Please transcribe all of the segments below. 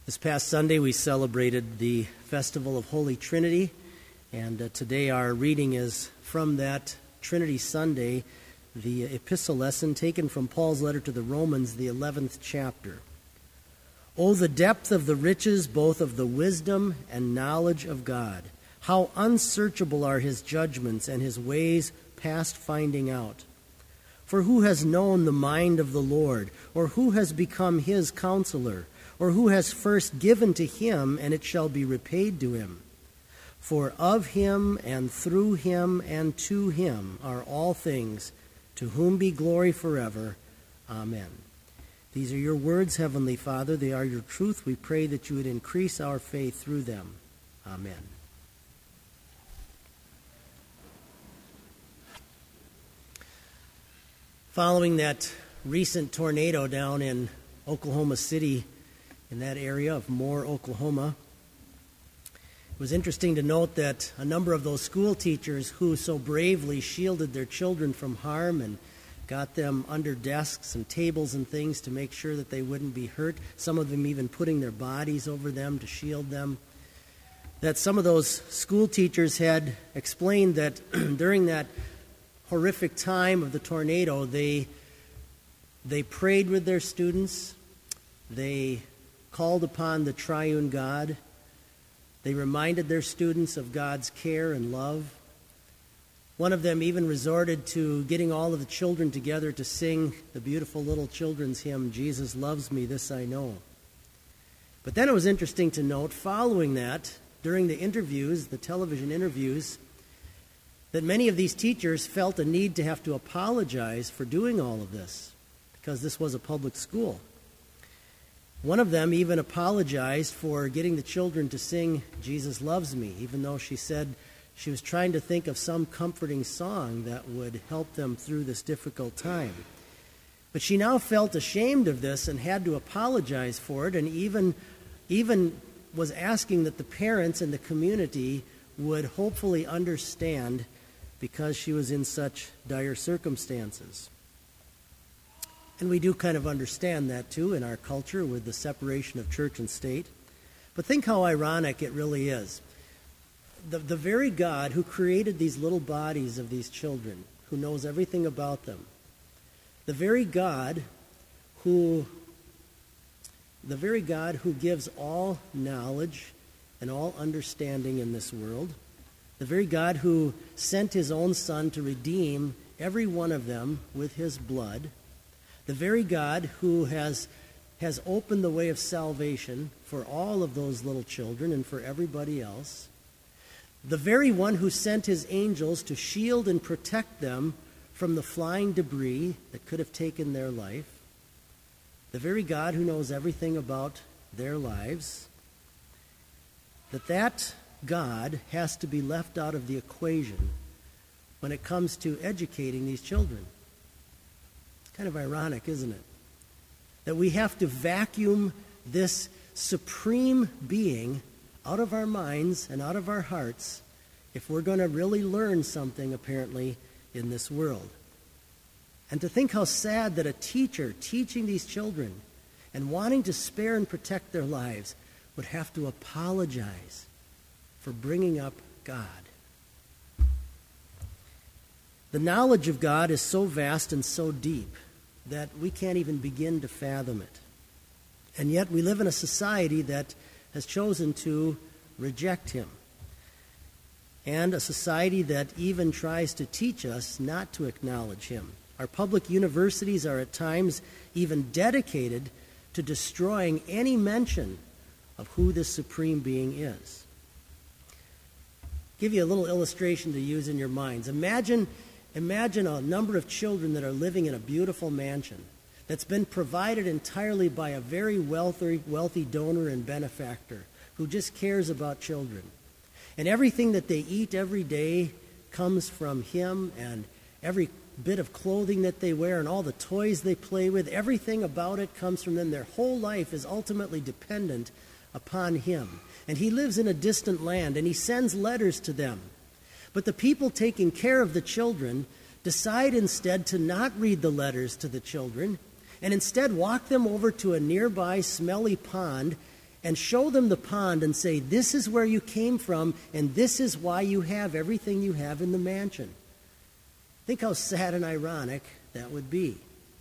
This past Sunday we celebrated the Festival of Holy Trinity, and today our reading is from that Trinity Sunday, the epistle lesson taken from Paul's letter to the Romans, the 11th chapter. Oh, the depth of the riches both of the wisdom and knowledge of God! How unsearchable are his judgments and his ways past finding out! For who has known the mind of the Lord, or who has become his counselor, or who has first given to him, and it shall be repaid to him? For of him, and through him, and to him are all things, to whom be glory forever. Amen. These are your words, Heavenly Father. They are your truth. We pray that you would increase our faith through them. Amen. Following that recent tornado down in Oklahoma City, in that area of Moore, Oklahoma, it was interesting to note that a number of those school teachers who so bravely shielded their children from harm and got them under desks and tables and things to make sure that they wouldn't be hurt, some of them even putting their bodies over them to shield them, that some of those school teachers had explained that during that horrific time of the tornado, they prayed with their students, they called upon the triune God. They reminded their students of God's care and love. One of them even resorted to getting all of the children together to sing the beautiful little children's hymn, Jesus Loves Me, This I Know. But then it was interesting to note, following that, during the interviews, the television interviews, that many of these teachers felt a need to have to apologize for doing all of this, because this was a public school. One of them even apologized for getting the children to sing Jesus Loves Me, even though she said she was trying to think of some comforting song that would help them through this difficult time. But she now felt ashamed of this and had to apologize for it, and even was asking that the parents and the community would hopefully understand because she was in such dire circumstances. And we do kind of understand that, too, in our culture with the separation of church and state. But think how ironic it really is. The very God who created these little bodies of these children, who knows everything about them, the very God who gives all knowledge and all understanding in this world, the very God who sent his own Son to redeem every one of them with his blood, the very God who has opened the way of salvation for all of those little children and for everybody else, the very one who sent his angels to shield and protect them from the flying debris that could have taken their life, the very God who knows everything about their lives, that God has to be left out of the equation when it comes to educating these children. Kind of ironic, isn't it? That we have to vacuum this supreme being out of our minds and out of our hearts if we're going to really learn something, apparently, in this world. And to think how sad that a teacher teaching these children and wanting to spare and protect their lives would have to apologize for bringing up God. The knowledge of God is so vast and so deep that we can't even begin to fathom it. And yet we live in a society that has chosen to reject him, and a society that even tries to teach us not to acknowledge him. Our public universities are at times even dedicated to destroying any mention of who this supreme being is. Give you a little illustration to use in your minds. Imagine a number of children that are living in a beautiful mansion that's been provided entirely by a very wealthy donor and benefactor who just cares about children. And everything that they eat every day comes from him, and every bit of clothing that they wear and all the toys they play with, everything about it comes from them. Their whole life is ultimately dependent upon him. And he lives in a distant land, and he sends letters to them. But the people taking care of the children decide instead to not read the letters to the children, and instead walk them over to a nearby smelly pond and show them the pond and say, this is where you came from, and this is why you have everything you have in the mansion. Think how sad and ironic that would be.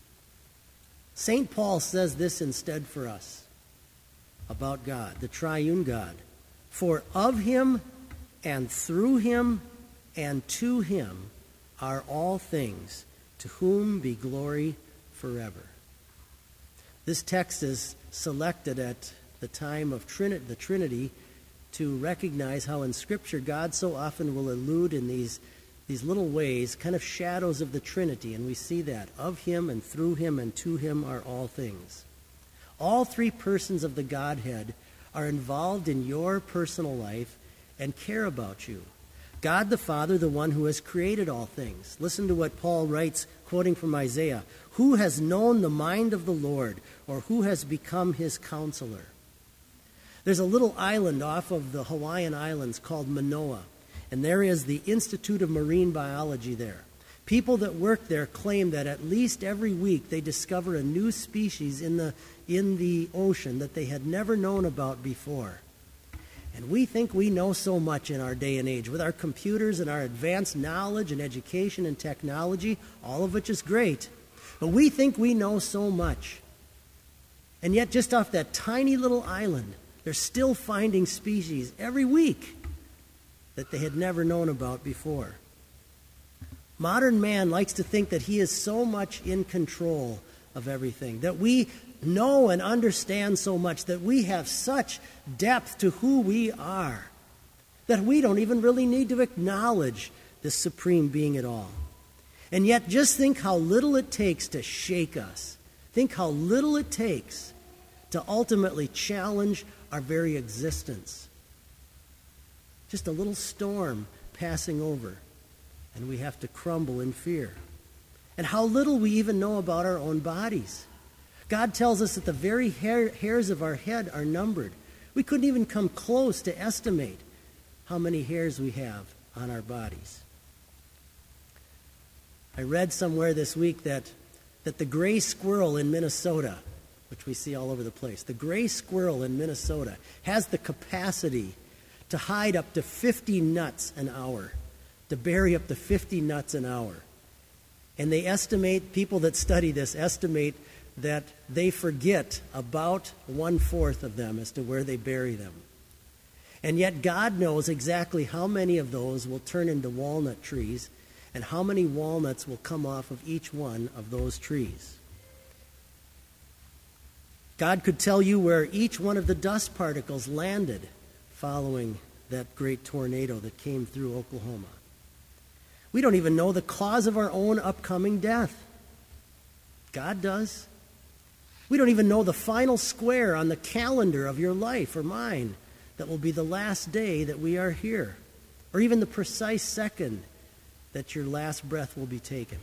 St. Paul says this instead for us about God, the triune God. For of him and through him and to him are all things, to whom be glory forever. This text is selected at the time of the Trinity to recognize how in Scripture God so often will allude in these little ways, kind of shadows of the Trinity, and we see that. Of him and through him and to him are all things. All three persons of the Godhead are involved in your personal life and care about you. God the Father, the one who has created all things. Listen to what Paul writes, quoting from Isaiah. Who has known the mind of the Lord, or who has become his counselor? There's a little island off of the Hawaiian Islands called Manoa, and there is the Institute of Marine Biology there. People that work there claim that at least every week they discover a new species in the ocean that they had never known about before. And we think we know so much in our day and age with our computers and our advanced knowledge and education and technology, all of which is great. But we think we know so much. And yet just off that tiny little island, they're still finding species every week that they had never known about before. Modern man likes to think that he is so much in control of everything, that we know and understand so much, that we have such depth to who we are, that we don't even really need to acknowledge the supreme being at all. And yet just think how little it takes to shake us. Think how little it takes to ultimately challenge our very existence. Just a little storm passing over, and we have to crumble in fear. And how little we even know about our own bodies. God tells us that the very hairs of our head are numbered. We couldn't even come close to estimate how many hairs we have on our bodies. I read somewhere this week that the gray squirrel in Minnesota, which we see all over the place, the gray squirrel in Minnesota has the capacity to hide up to 50 nuts an hour, to bury up to 50 nuts an hour. And they estimate, people that study this estimate that they forget about 1/4 of them as to where they bury them. And yet God knows exactly how many of those will turn into walnut trees and how many walnuts will come off of each one of those trees. God could tell you where each one of the dust particles landed following that great tornado that came through Oklahoma. We don't even know the cause of our own upcoming death. God does. We don't even know the final square on the calendar of your life or mine that will be the last day that we are here, or even the precise second that your last breath will be taken.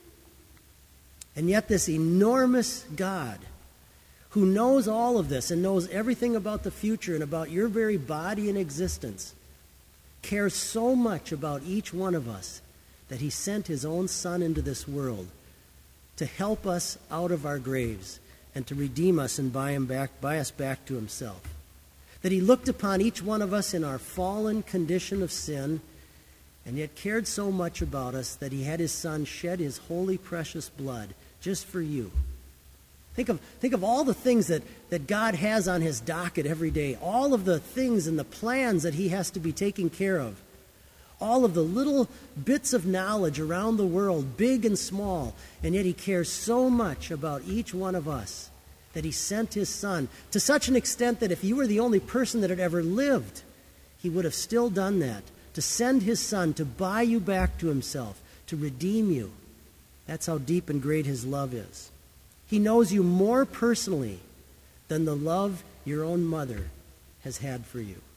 And yet this enormous God, who knows all of this and knows everything about the future and about your very body and existence, cares so much about each one of us that he sent his own Son into this world to help us out of our graves and to redeem us and buy us back to himself. That he looked upon each one of us in our fallen condition of sin and yet cared so much about us that he had his Son shed his holy, precious blood just for you. Think of all the things that God has on his docket every day, all of the things and the plans that he has to be taking care of, all of the little bits of knowledge around the world, big and small, and yet he cares so much about each one of us that he sent his Son to such an extent that if you were the only person that had ever lived, he would have still done that, to send his Son to buy you back to himself, to redeem you. That's how deep and great his love is. He knows you more personally than the love your own mother has had for you.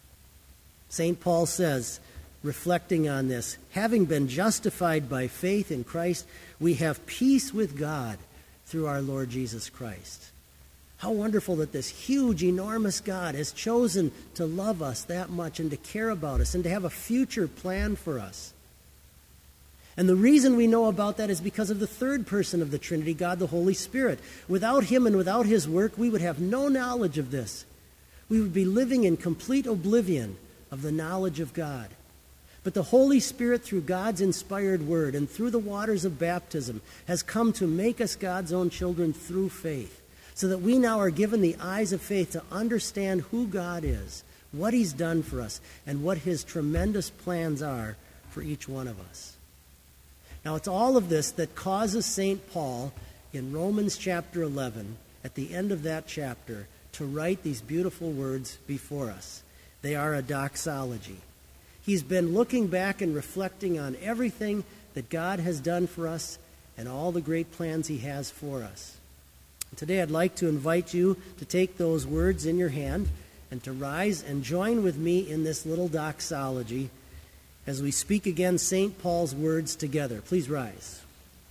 St. Paul says, reflecting on this, having been justified by faith in Christ, we have peace with God through our Lord Jesus Christ. How wonderful that this huge, enormous God has chosen to love us that much and to care about us and to have a future plan for us. And the reason we know about that is because of the third person of the Trinity, God the Holy Spirit. Without him and without his work, we would have no knowledge of this. we would be living in complete oblivion of the knowledge of God. But the Holy Spirit, through God's inspired word and through the waters of baptism, has come to make us God's own children through faith, so that we now are given the eyes of faith to understand who God is, what he's done for us, and what his tremendous plans are for each one of us. Now, it's all of this that causes St. Paul in Romans chapter 11, at the end of that chapter, to write these beautiful words before us. They are a doxology. He's been looking back and reflecting on everything that God has done for us and all the great plans he has for us. And today I'd like to invite you to take those words in your hand and to rise and join with me in this little doxology as we speak again St. Paul's words together. Please rise.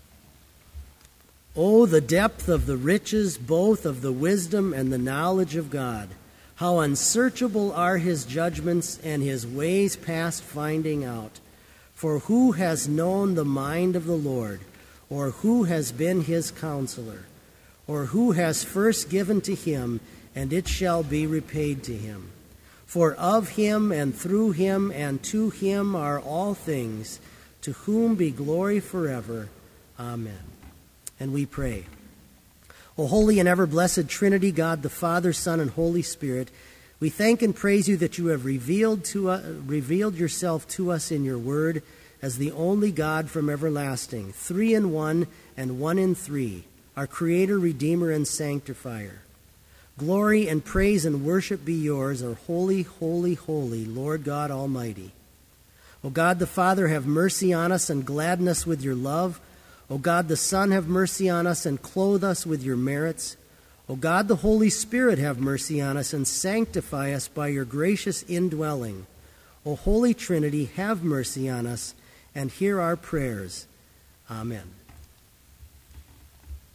Oh, the depth of the riches, both of the wisdom and the knowledge of God! How unsearchable are his judgments and his ways past finding out. For who has known the mind of the Lord, or who has been his counselor, or who has first given to him, and it shall be repaid to him? For of him and through him and to him are all things, to whom be glory forever. Amen. And we pray. O holy and ever-blessed Trinity, God the Father, Son, and Holy Spirit, we thank and praise you that you have revealed yourself to us in your word as the only God from everlasting, 3 in 1 and 1 in 3, our Creator, Redeemer, and Sanctifier. Glory and praise and worship be yours, O holy, holy, holy Lord God Almighty. O God the Father, have mercy on us and gladden us with your love. O God the Son, have mercy on us and clothe us with your merits. O God the Holy Spirit, have mercy on us and sanctify us by your gracious indwelling. O Holy Trinity, have mercy on us and hear our prayers. Amen.